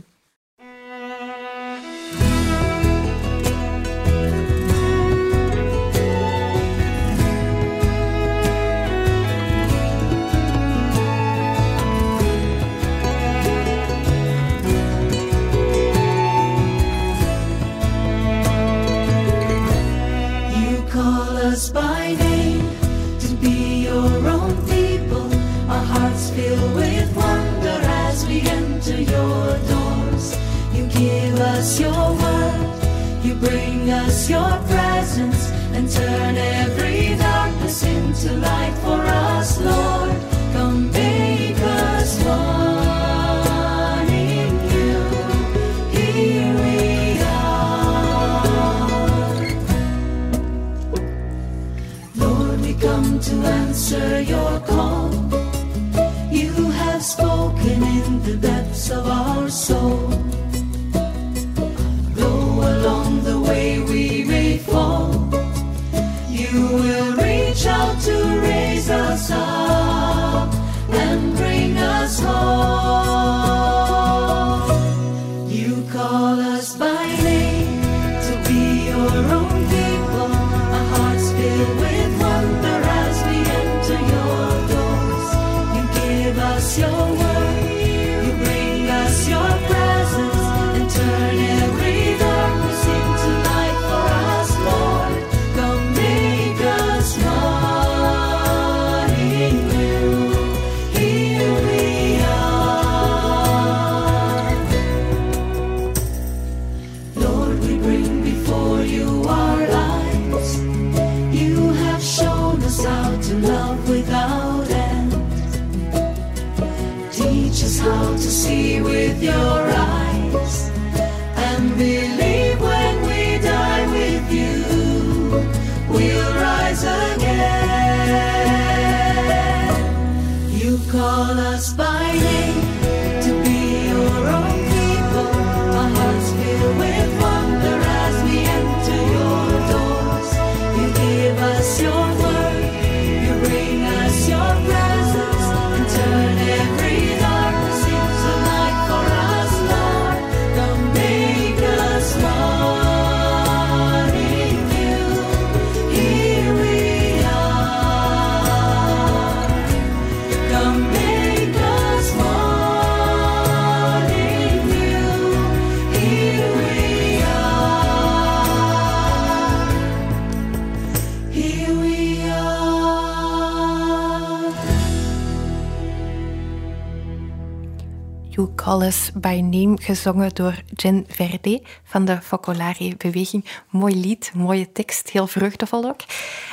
By name, to be your own people, our hearts fill with wonder as we enter your doors. You give us your word, you bring us your presence, and turn every darkness into light for us, Lord. Come make us one in you. Here we are. Lord, we come to answer your call. You have spoken in the depths of our soul. Though along the way we may fall, you will reach out to raise us up and bring us home. You call us by name to be your own people. Our hearts fill with wonder as we enter your doors. You give us your word, you bring us your presence, and turn every darkness into light for us, Lord. Come make us one in you. Here we are. Lord, we bring before you our lives. You have shown us how to love without end. Teach us how to see with your eyes and believe when we die with you, we'll rise again. You call us by name to be your own people. Our hearts fill with wonder as we enter your doors. You give us your word, you bring us your presence, and turn every darkness into light for us, Lord. Come make us one in you. Here we are. Come make us one in you. Here we are. Here we are. You Call Us By Name, gezongen door Jen Verde van de Focolare-beweging. Mooi lied, mooie tekst, heel vreugdevol ook.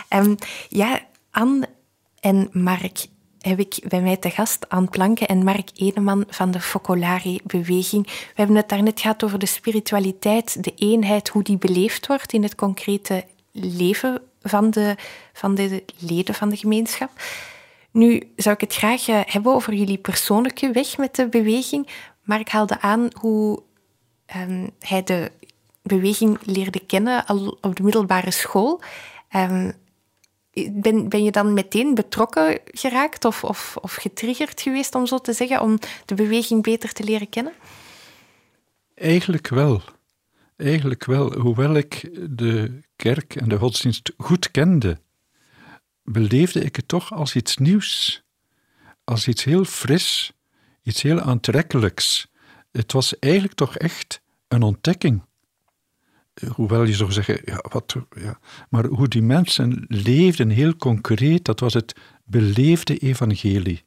Anne en Mark heb ik bij mij te gast, Anne Planke en Mark Eneman van de Focolare-beweging. We hebben het daarnet gehad over de spiritualiteit, de eenheid, hoe die beleefd wordt in het concrete leven van de leden van de gemeenschap. Nu zou ik het graag hebben over jullie persoonlijke weg met de beweging. Mark haalde aan hoe hij de beweging leerde kennen al op de middelbare school. Ben je dan meteen betrokken geraakt of getriggerd geweest, om zo te zeggen, om de beweging beter te leren kennen? Eigenlijk wel. Hoewel ik de kerk en de godsdienst goed kende, beleefde ik het toch als iets nieuws. Als iets heel fris, iets heel aantrekkelijks. Het was eigenlijk toch echt een ontdekking. Hoewel je zou zeggen, maar hoe die mensen leefden heel concreet, dat was het beleefde evangelie.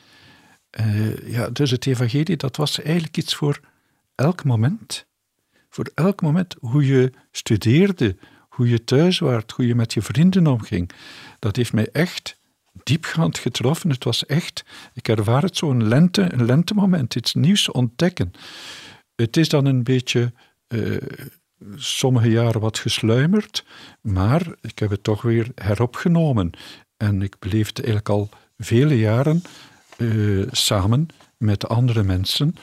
Dus het evangelie, dat was eigenlijk iets voor elk moment. Voor elk moment, hoe je studeerde, hoe je thuis was, hoe je met je vrienden omging. Dat heeft mij echt diepgaand getroffen. Het was echt, ik ervaar het zo een lentemoment, iets nieuws ontdekken. Het is dan een beetje sommige jaren wat gesluimerd, maar ik heb het toch weer heropgenomen. En ik beleef het eigenlijk al vele jaren samen met andere mensen.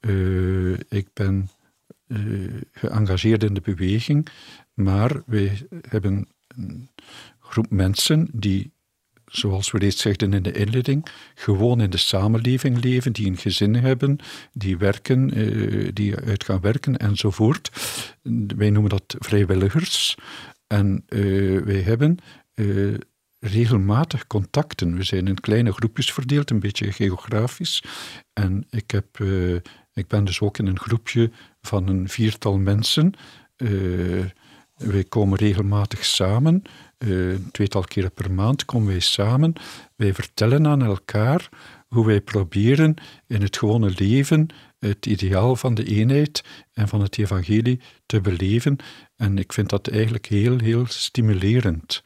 Ik ben geëngageerd in de beweging, maar wij hebben een groep mensen die, zoals we reeds zeiden in de inleiding, gewoon in de samenleving leven, die een gezin hebben, die werken, die uit gaan werken enzovoort. Wij noemen dat vrijwilligers. En wij hebben regelmatig contacten. We zijn in kleine groepjes verdeeld, een beetje geografisch. En ik ben dus ook in een groepje van een 4-tal mensen. Wij komen regelmatig samen. 2-tal keren per maand komen wij samen. Wij vertellen aan elkaar hoe wij proberen in het gewone leven het ideaal van de eenheid en van het evangelie te beleven. En ik vind dat eigenlijk heel, heel stimulerend.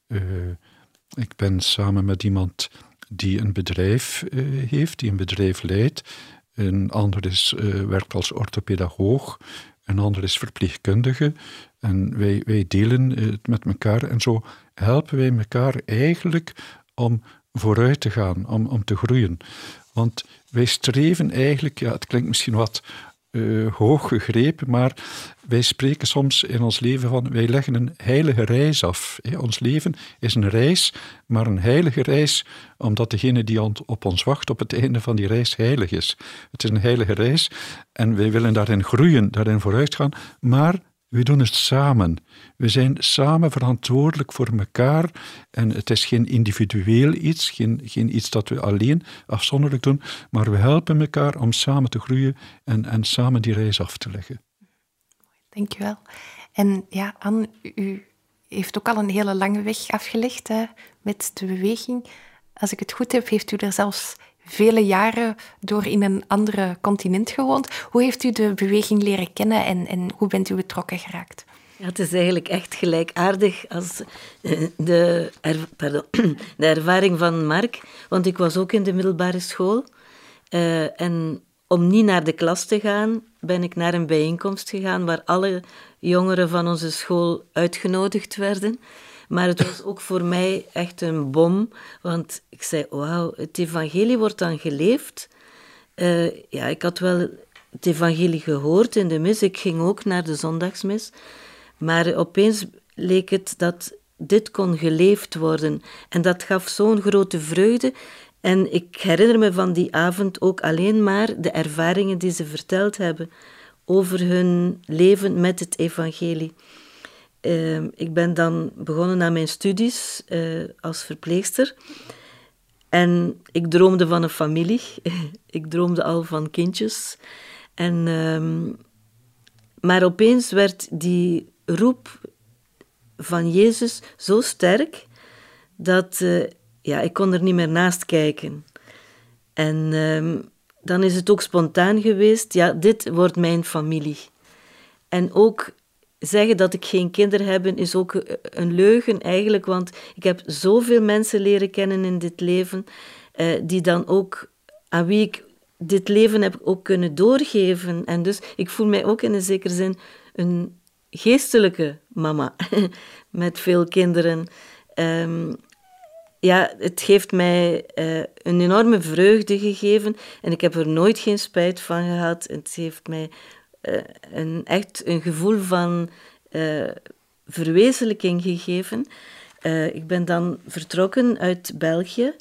Ik ben samen met iemand die een bedrijf heeft, die een bedrijf leidt. Een ander werkt als orthopedagoog. Een ander is verpleegkundige. En wij delen het met elkaar. En zo helpen wij elkaar eigenlijk om vooruit te gaan, om te groeien. Want wij streven eigenlijk, het klinkt misschien wat hoog gegrepen, maar wij spreken soms in ons leven van, wij leggen een heilige reis af. Ons leven is een reis, maar een heilige reis, omdat degene die op ons wacht op het einde van die reis heilig is. Het is een heilige reis en wij willen daarin groeien, daarin vooruit gaan, maar we doen het samen. We zijn samen verantwoordelijk voor elkaar en het is geen individueel iets, geen iets dat we alleen afzonderlijk doen, maar we helpen elkaar om samen te groeien en samen die reis af te leggen. Dank je wel. En ja, Anne, u heeft ook al een hele lange weg afgelegd met de beweging. Als ik het goed heb, heeft u er zelfs vele jaren door in een andere continent gewoond. Hoe heeft u de beweging leren kennen en hoe bent u betrokken geraakt? Ja, het is eigenlijk echt gelijkaardig als de ervaring van Mark, want ik was ook in de middelbare school. En om niet naar de klas te gaan, ben ik naar een bijeenkomst gegaan waar alle jongeren van onze school uitgenodigd werden. Maar het was ook voor mij echt een bom, want ik zei, wauw, het evangelie wordt dan geleefd. Ik had wel het evangelie gehoord in de mis, ik ging ook naar de zondagsmis. Maar opeens leek het dat dit kon geleefd worden. En dat gaf zo'n grote vreugde. En ik herinner me van die avond ook alleen maar de ervaringen die ze verteld hebben over hun leven met het evangelie. Ik ben dan begonnen aan mijn studies als verpleegster. En ik droomde van een familie. Ik droomde al van kindjes. Maar opeens werd die roep van Jezus zo sterk dat ik kon er niet meer naast kijken. En dan is het ook spontaan geweest, dit wordt mijn familie. En ook zeggen dat ik geen kinderen heb, is ook een leugen eigenlijk, want ik heb zoveel mensen leren kennen in dit leven, die dan ook, aan wie ik dit leven heb ook kunnen doorgeven. En dus ik voel mij ook in een zekere zin een geestelijke mama, met veel kinderen. Het heeft mij een enorme vreugde gegeven en ik heb er nooit geen spijt van gehad. Het heeft mij echt een gevoel van verwezenlijking gegeven. Ik ben dan vertrokken uit België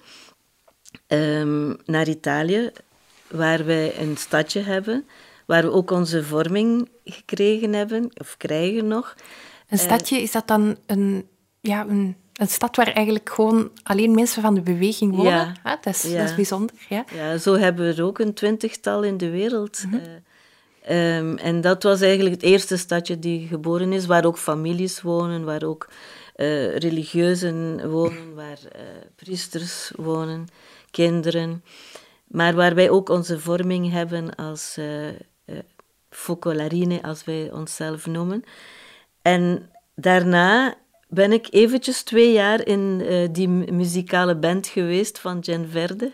naar Italië, waar wij een stadje hebben, waar we ook onze vorming gekregen hebben, of krijgen nog. Een stadje, is dat dan een stad waar eigenlijk gewoon alleen mensen van de beweging wonen? Ja. Dat is bijzonder. Ja. Ja, zo hebben we er ook een 20-tal in de wereld. En dat was eigenlijk het eerste stadje die geboren is, waar ook families wonen, waar ook religieuzen wonen, waar priesters wonen, kinderen. Maar waar wij ook onze vorming hebben als focolarine, als wij onszelf noemen. En daarna ben ik eventjes 2 jaar in die muzikale band geweest van Jen Verde.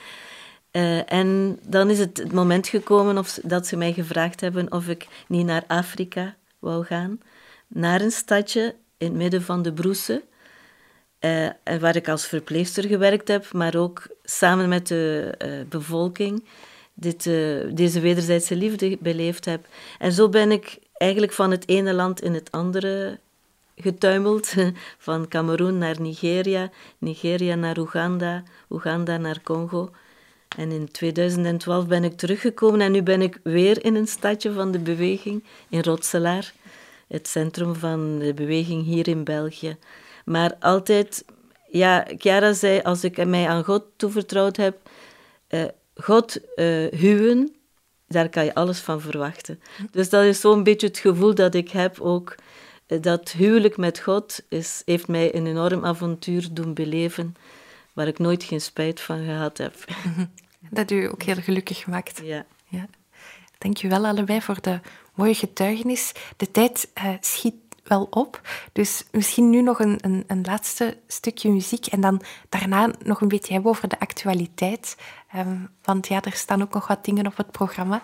En dan is het moment gekomen dat ze mij gevraagd hebben of ik niet naar Afrika wou gaan. Naar een stadje in het midden van de Broese. Waar ik als verpleegster gewerkt heb, maar ook samen met de bevolking deze wederzijdse liefde beleefd heb. En zo ben ik eigenlijk van het ene land in het andere getuimeld. Van Cameroen naar Nigeria, Nigeria naar Oeganda, Oeganda naar Congo. En in 2012 ben ik teruggekomen en nu ben ik weer in een stadje van de beweging, in Rotselaar. Het centrum van de beweging hier in België. Maar altijd, ja, Chiara zei, als ik mij aan God toevertrouwd heb, God huwen, daar kan je alles van verwachten. Dus dat is zo'n beetje het gevoel dat ik heb ook. Dat huwelijk met God heeft mij een enorm avontuur doen beleven, waar ik nooit geen spijt van gehad heb. Dat u ook heel gelukkig maakt. Ja. Dank je wel allebei voor de mooie getuigenis. De tijd schiet wel op, dus misschien nu nog een laatste stukje muziek en dan daarna nog een beetje hebben over de actualiteit. Want ja, er staan ook nog wat dingen op het programma.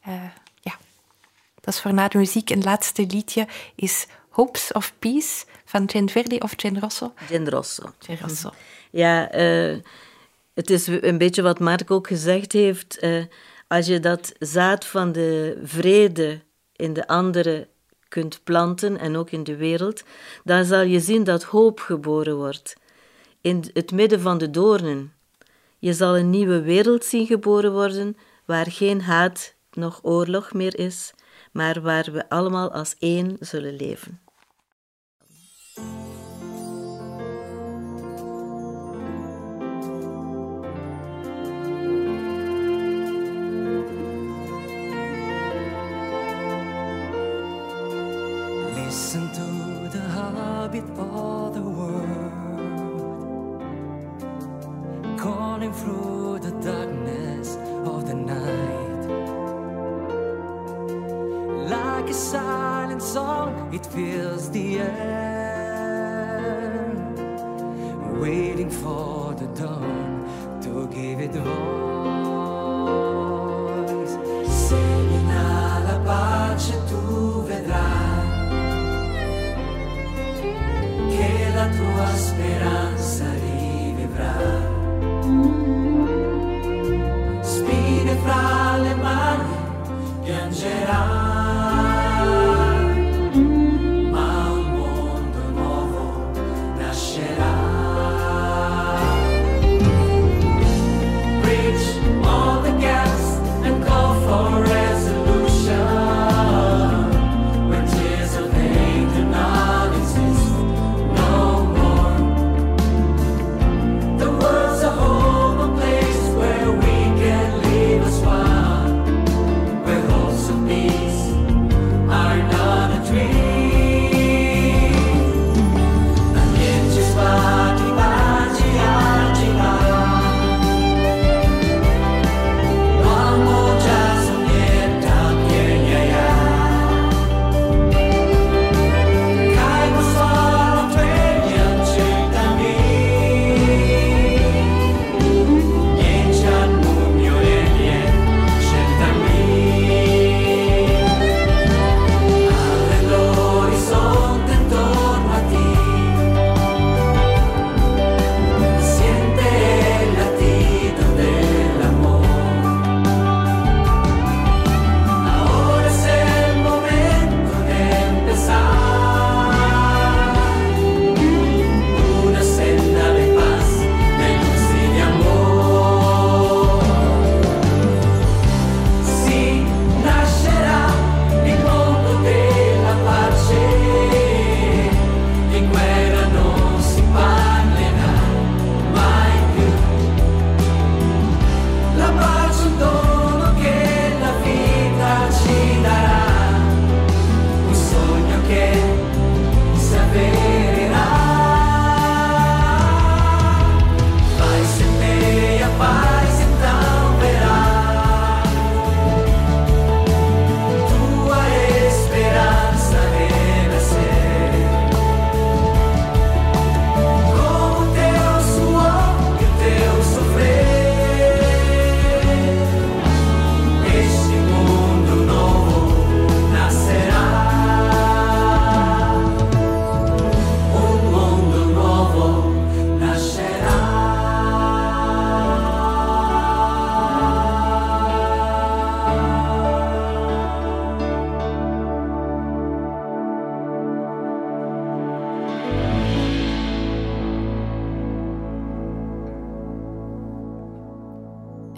Dat is voor na de muziek. Een laatste liedje is Hopes of Peace van Jen Verde of Jen Rosso? Jen Rosso. Jen Rosso. Ja, het is een beetje wat Mark ook gezegd heeft. Als je dat zaad van de vrede in de anderen kunt planten en ook in de wereld, dan zal je zien dat hoop geboren wordt. In het midden van de doornen. Je zal een nieuwe wereld zien geboren worden, waar geen haat nog oorlog meer is, maar waar we allemaal als één zullen leven. Listen to the heartbeat of the world, calling through the darkness of the night. Like a silent song, it fills the air, waiting for the dawn to give it voice. Singing alla pace tu vedrai che la tua speranza rivivrà. Spine fra le mani piangerai.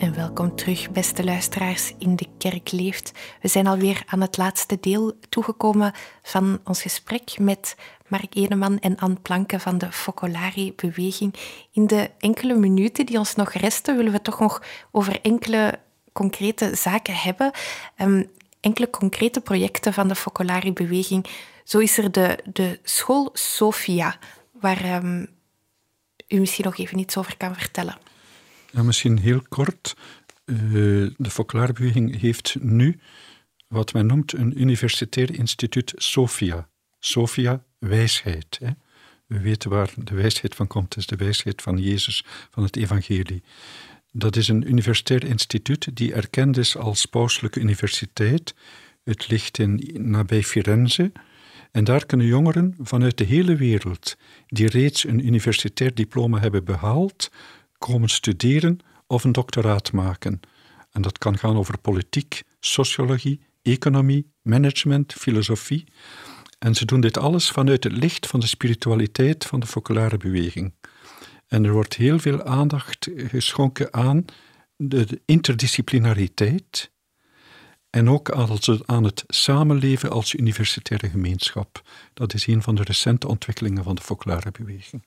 En welkom terug, beste luisteraars, in De Kerk Leeft. We zijn alweer aan het laatste deel toegekomen van ons gesprek met Mark Eneman en Anne Planke van de Focolari-beweging. In de enkele minuten die ons nog resten, willen we toch nog over enkele concrete zaken hebben. Enkele concrete projecten van de Focolari-beweging. Zo is er de school Sophia, waar u misschien nog even iets over kan vertellen. Ja, misschien heel kort. De Focolari-beweging heeft nu wat men noemt een universitair instituut Sophia. Sophia, wijsheid. Hè. We weten waar de wijsheid van komt. Het is de wijsheid van Jezus, van het evangelie. Dat is een universitair instituut die erkend is als pauselijke universiteit. Het ligt nabij Firenze. En daar kunnen jongeren vanuit de hele wereld, die reeds een universitair diploma hebben behaald, komen studeren of een doctoraat maken. En dat kan gaan over politiek, sociologie, economie, management, filosofie. En ze doen dit alles vanuit het licht van de spiritualiteit van de Focolari-beweging. En er wordt heel veel aandacht geschonken aan de interdisciplinariteit en ook aan het samenleven als universitaire gemeenschap. Dat is een van de recente ontwikkelingen van de Focolari-beweging.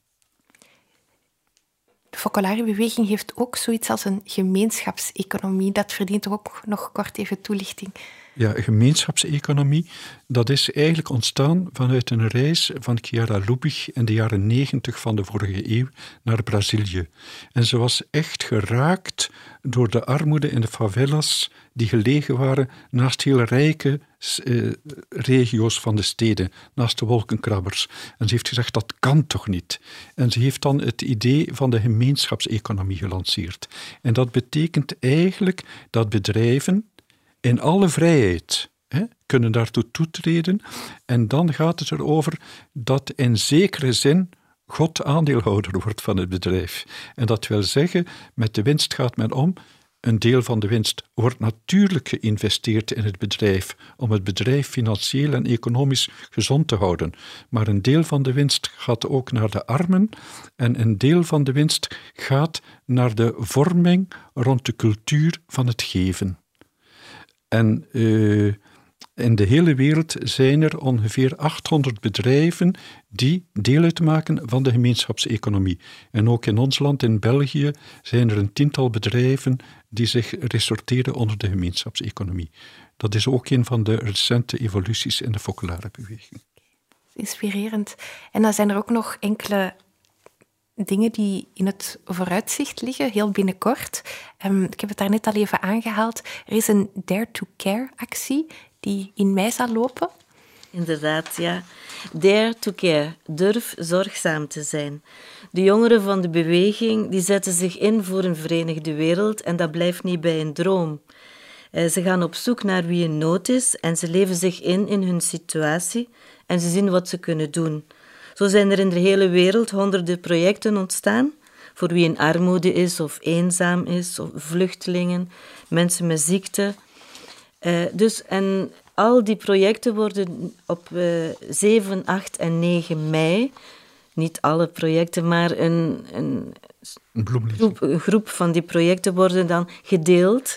De Focolari-beweging heeft ook zoiets als een gemeenschapseconomie. Dat verdient ook nog kort even toelichting. Ja, gemeenschapseconomie, dat is eigenlijk ontstaan vanuit een reis van Chiara Lubich in de jaren 90 van de vorige eeuw naar Brazilië. En ze was echt geraakt door de armoede in de favelas die gelegen waren naast heel rijke regio's van de steden, naast de wolkenkrabbers. En ze heeft gezegd, dat kan toch niet? En ze heeft dan het idee van de gemeenschapseconomie gelanceerd. En dat betekent eigenlijk dat bedrijven in alle vrijheid kunnen daartoe toetreden. En dan gaat het erover dat in zekere zin God aandeelhouder wordt van het bedrijf. En dat wil zeggen, met de winst gaat men om. Een deel van de winst wordt natuurlijk geïnvesteerd in het bedrijf om het bedrijf financieel en economisch gezond te houden. Maar een deel van de winst gaat ook naar de armen en een deel van de winst gaat naar de vorming rond de cultuur van het geven. En in de hele wereld zijn er ongeveer 800 bedrijven die deel uitmaken van de gemeenschapseconomie. En ook in ons land, in België, zijn er een 10-tal bedrijven die zich ressorteren onder de gemeenschapseconomie. Dat is ook een van de recente evoluties in de Focolari-beweging. Inspirerend. En dan zijn er ook nog enkele dingen die in het vooruitzicht liggen, heel binnenkort. Ik heb het daar net al even aangehaald. Er is een Dare to Care-actie die in mei zal lopen. Inderdaad, ja. Dare to Care, durf zorgzaam te zijn. De jongeren van de beweging die zetten zich in voor een verenigde wereld en dat blijft niet bij een droom. Ze gaan op zoek naar wie in nood is en ze leven zich in hun situatie en ze zien wat ze kunnen doen. Zo zijn er in de hele wereld honderden projecten ontstaan voor wie in armoede is of eenzaam is, of vluchtelingen, mensen met ziekte. En al die projecten worden op 7, 8 en 9 mei, niet alle projecten, maar een groep van die projecten worden dan gedeeld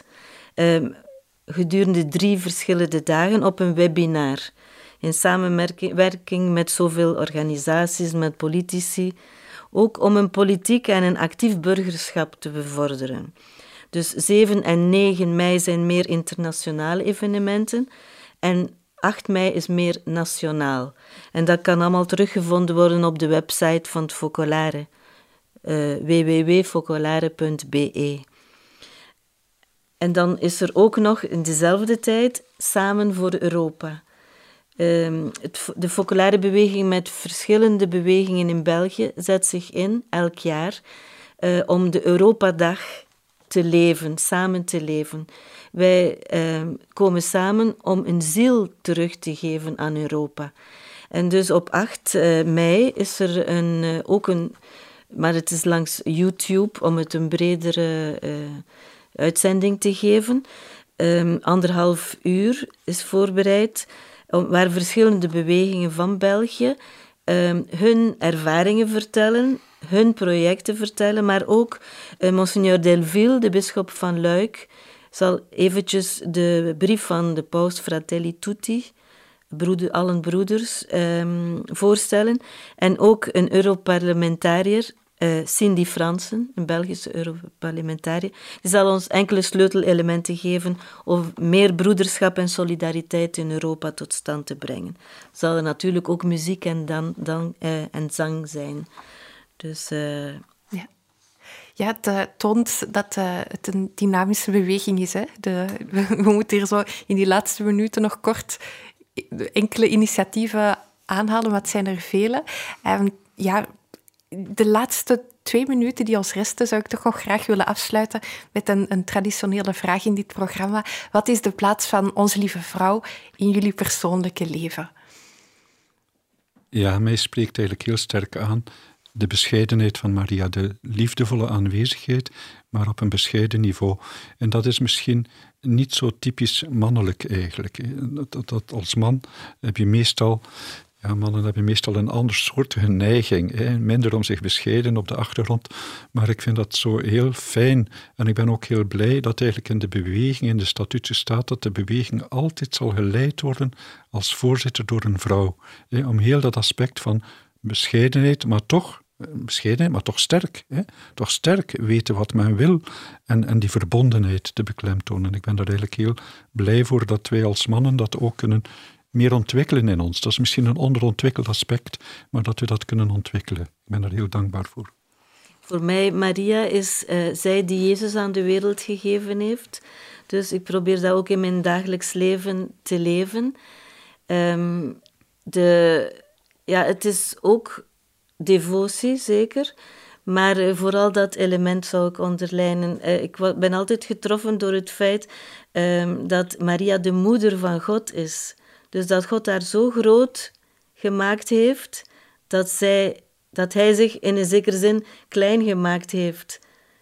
gedurende 3 verschillende dagen op een webinar. In samenwerking met zoveel organisaties, met politici, ook om een politiek en een actief burgerschap te bevorderen. Dus 7 en 9 mei zijn meer internationale evenementen en 8 mei is meer nationaal. En dat kan allemaal teruggevonden worden op de website van het Focolare, www.focolare.be. En dan is er ook nog in dezelfde tijd Samen voor Europa. De Focolari-beweging met verschillende bewegingen in België zet zich in, elk jaar, om de Europadag te leven, samen te leven. Wij komen samen om een ziel terug te geven aan Europa. En dus op 8 mei is er maar het is langs YouTube om het een bredere uitzending te geven. 1,5 uur is voorbereid, waar verschillende bewegingen van België hun ervaringen vertellen, hun projecten vertellen, maar ook Monseigneur Delville, de bisschop van Luik, zal eventjes de brief van de paus Fratelli Tutti, allen broeders, voorstellen. En ook een Europarlementariër, Cindy Fransen, een Belgische Europarlementariër, die zal ons enkele sleutelelementen geven om meer broederschap en solidariteit in Europa tot stand te brengen. Zal er natuurlijk ook muziek en zang zijn. Dus... Ja, het toont dat het een dynamische beweging is. Hè? We moeten hier zo in die laatste minuten nog kort enkele initiatieven aanhalen, maar het zijn er vele. De laatste 2 minuten die ons resten, zou ik toch nog graag willen afsluiten met een traditionele vraag in dit programma. Wat is de plaats van Onze Lieve Vrouw in jullie persoonlijke leven? Ja, mij spreekt eigenlijk heel sterk aan de bescheidenheid van Maria, de liefdevolle aanwezigheid, maar op een bescheiden niveau. En dat is misschien niet zo typisch mannelijk eigenlijk. Dat als man heb je meestal... Ja, mannen hebben meestal een ander soort neiging. Minder om zich bescheiden op de achtergrond. Maar ik vind dat zo heel fijn. En ik ben ook heel blij dat eigenlijk in de beweging, in de statuten staat, dat de beweging altijd zal geleid worden als voorzitter door een vrouw. Om heel dat aspect van bescheidenheid, maar toch sterk. Toch sterk weten wat men wil en die verbondenheid te beklemtonen. Ik ben daar eigenlijk heel blij voor dat wij als mannen dat ook kunnen meer ontwikkelen in ons. Dat is misschien een onderontwikkeld aspect, maar dat we dat kunnen ontwikkelen. Ik ben daar heel dankbaar voor. Voor mij, Maria, is zij die Jezus aan de wereld gegeven heeft. Dus ik probeer dat ook in mijn dagelijks leven te leven. Het is ook devotie, zeker. Maar vooral dat element zou ik onderlijnen. Ik ben altijd getroffen door het feit dat Maria de moeder van God is. Dus dat God haar zo groot gemaakt heeft, dat hij zich in een zekere zin klein gemaakt heeft.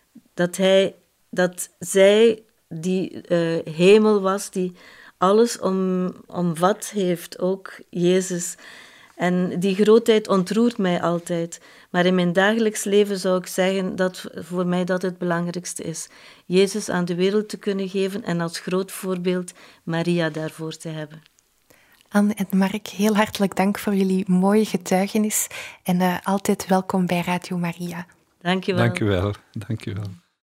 Dat zij die hemel was, die alles omvat heeft, ook Jezus. En die grootheid ontroert mij altijd. Maar in mijn dagelijks leven zou ik zeggen dat voor mij dat het belangrijkste is. Jezus aan de wereld te kunnen geven en als groot voorbeeld Maria daarvoor te hebben. Anne en Mark, heel hartelijk dank voor jullie mooie getuigenis en altijd welkom bij Radio Maria. Dank je wel. Dank u wel.